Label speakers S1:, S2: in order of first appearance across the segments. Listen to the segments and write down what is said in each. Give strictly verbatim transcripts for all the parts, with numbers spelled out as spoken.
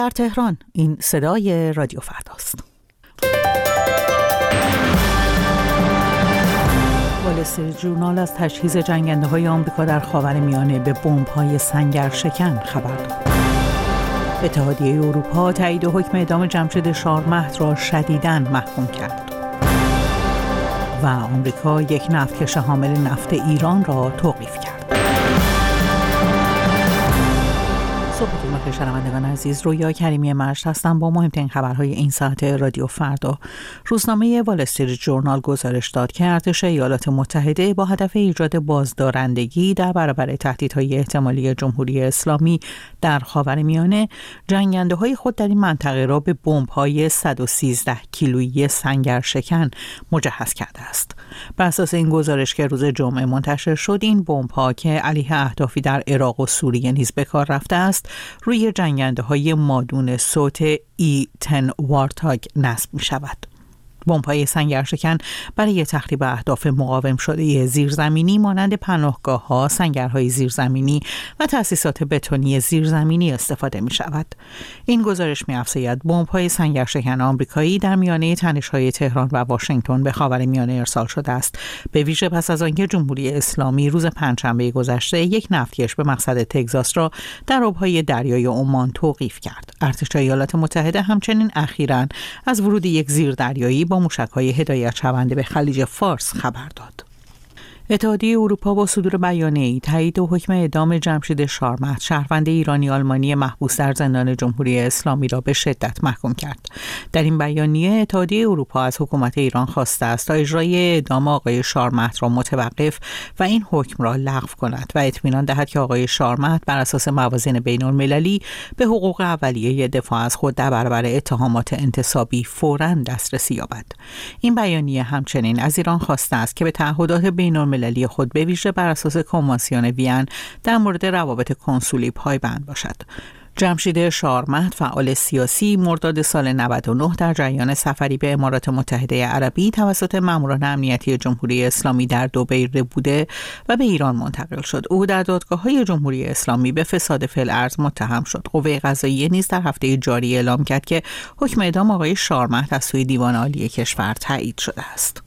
S1: در تهران این صدای رادیو فرداست. وال استریت ژورنال از تجهیز جنگنده‌های آمریکا در خاورمیانه به بمب‌های سنگرشکن خبر داد. اتحادیه اروپا تایید حکم اعدام جمشید شارمهد را شدیداً محکوم کرد. و آمریکا یک نفتکش حامل نفت ایران را توقیف کرد. صبحتون بخیر شنوندگان عزیز، رویا کریمی مجد هستم با مهمترین خبرهای این ساعت رادیو فردا. روزنامه وال استریت ژورنال گزارش داد که ارتش ایالات متحده با هدف ایجاد بازدارندگی در برابر تهدیدهای احتمالی جمهوری اسلامی در خاورمیانه جنگنده‌های خود در این منطقه را به بمب‌های صد و سیزده کیلویی سنگرشکن مجهز کرده است. بر اساس این گزارش که روز جمعه منتشر شد، این بمب‌ها که علیه اهدافی در عراق و سوریه نیز به کار رفته است، روی جنگنده‌های مادون صوت ای ده وارتاگ نصب می شود. بمب‌های سنگرشکن برای تخریب اهداف مقاوم شده زیرزمینی مانند پناهگاه‌ها، سنگرهای زیرزمینی و تأسیسات بتونی زیرزمینی استفاده می شود. این گزارش می افزاید بمب‌های سنگرشکن آمریکایی در میانه تنش‌های تهران و واشنگتن به خاورمیانه ارسال شده است، به ویژه پس از آنکه جمهوری اسلامی روز پنجشنبه گذشته یک نفتکش به مقصد تگزاس را در آب‌های دریای عمان توقیف کرد. ارتش ایالات متحده همچنین اخیراً از ورود یک زیردریایی با موشک‌های هدایت شونده به خلیج فارس خبر داد. اتحادیه اروپا با صدور بیانیه‌ای تایید حکم اعدام جمشید شارمهد، شهروند ایرانی آلمانی محبوس در زندان جمهوری اسلامی را به شدت محکوم کرد. در این بیانیه اتحادیه اروپا از حکومت ایران خواسته است تا اجرای اعدام آقای شارمهد را متوقف و این حکم را لغو کند و اطمینان دهد که آقای شارمهد بر اساس موازین بین‌المللی به حقوق اولیه دفاع از خود در برابر اتهامات انتصابی فوراً دسترسی یابد. این بیانیه همچنین از ایران خواسته است که به تعهدات بین‌المللی ملی خود به ویژه بر اساس کنوانسیون وین در مورد روابط کنسولی پایبند باشد. جمشید شارمهد، فعال سیاسی، مرداد سال نود و نه در جریان سفری به امارات متحده عربی توسط ماموران امنیتی جمهوری اسلامی در دبی بوده و به ایران منتقل شد. او در دادگاه‌های جمهوری اسلامی به فساد فی الارض متهم شد. قوه قضاییه نیز در هفته جاری اعلام کرد که حکم اعدام آقای شارمهد از سوی دیوان عالی کشور تایید شده است.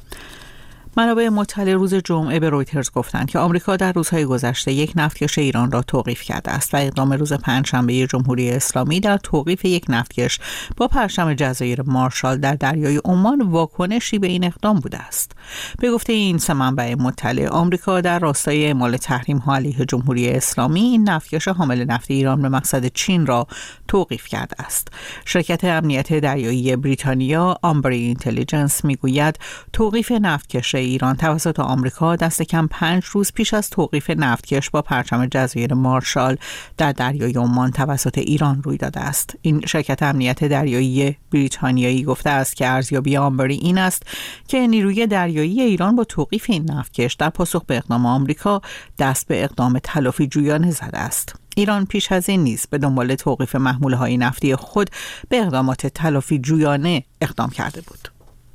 S1: منابع مطلع روز جمعه به رویترز گفتند که آمریکا در روزهای گذشته یک نفتکش ایران را توقیف کرده است و اقدام روز پنجشنبه جمهوری اسلامی در توقیف یک نفتکش با پرچم جزایر مارشال در دریای عمان واکنشی به این اقدام بوده است. به گفته این سه منبع مطلع، آمریکا در راستای اعمال تحریم‌ها علیه جمهوری اسلامی این نفتکش حامل نفت ایران به مقصد چین را توقیف کرده است. شرکت امنیت دریایی بریتانیا آمبری اینتلیجنس میگوید توقیف نفتکش ایران توسط آمریکا دست کم پنج روز پیش از توقیف نفتکش با پرچم جزایر مارشال در دریای عمان توسط ایران روی داده است. این شرکت امنیت دریایی بریتانیایی گفته است که ارزیابی آمبری این است که نیروی دریایی ایران با توقیف این نفتکش در پاسخ به اقدام آمریکا دست به اقدام تلافی جویانه زده است. ایران پیش از این نیز به دنبال توقیف محموله‌های نفتی خود به اقدامات تلافی جویانه اقدام کرده بود.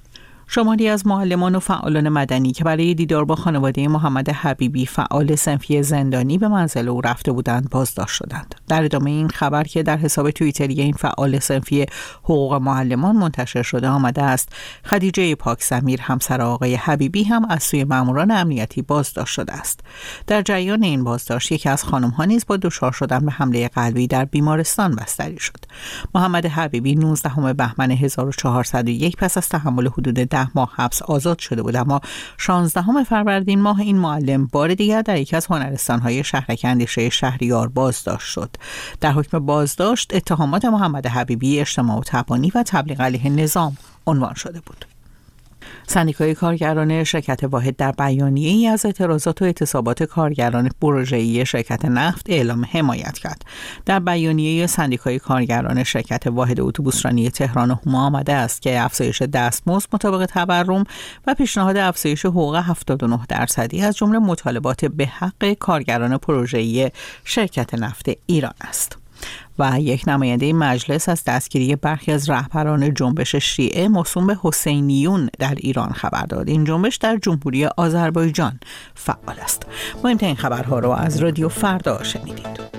S1: شماری از معلمان و فعالان مدنی که برای دیدار با خانواده محمد حبیبی فعال صنفی زندانی به منزل او رفته بودند بازداشت شدند. در ادامه این خبر که در حساب توییتری این فعال صنفی حقوق معلمان منتشر شده آمده است، خدیجه پاکضمیر همسر آقای حبیبی هم از سوی ماموران امنیتی بازداشت شده است. در جریان این بازداشت یکی از خانم‌ها نیز با دچار شدن به حمله قلبی در بیمارستان بستری شد. محمد حبیبی نوزدهم بهمن هزار و چهارصد و یک پس از تحمل حدود ده ماه حبس آزاد شده بود، اما شانزدهم فروردین ماه این معلم بار دیگر در یکی از هنرستان‌های شهرک اندیشه شهریار بازداشت شد. در حکم بازداشت اتهامات محمد حبیبی اجتماع و تبانی و تبلیغ علیه نظام عنوان شده بود. سندیکای کارگران شرکت واحد در بیانیه‌ای از اعتراضات و اعتصابات کارگران پروژه‌ای شرکت نفت اعلام حمایت کرد. در بیانیه سندیکای کارگران شرکت واحد اتوبوسرانی تهران و هما آمده است که افزایش دستمزد مطابق تورم و پیشنهاد افزایش حقوق هفتاد و نه درصدی از جمله مطالبات به حق کارگران پروژه‌ای شرکت نفت ایران است. و یک نماینده مجلس از دستگیری برخی از رهبران جنبش شیعه موسوم به حسینیون در ایران خبر داد. این جنبش در جمهوری آذربایجان فعال است. مهمترین خبرها را از رادیو فردا شنیدید.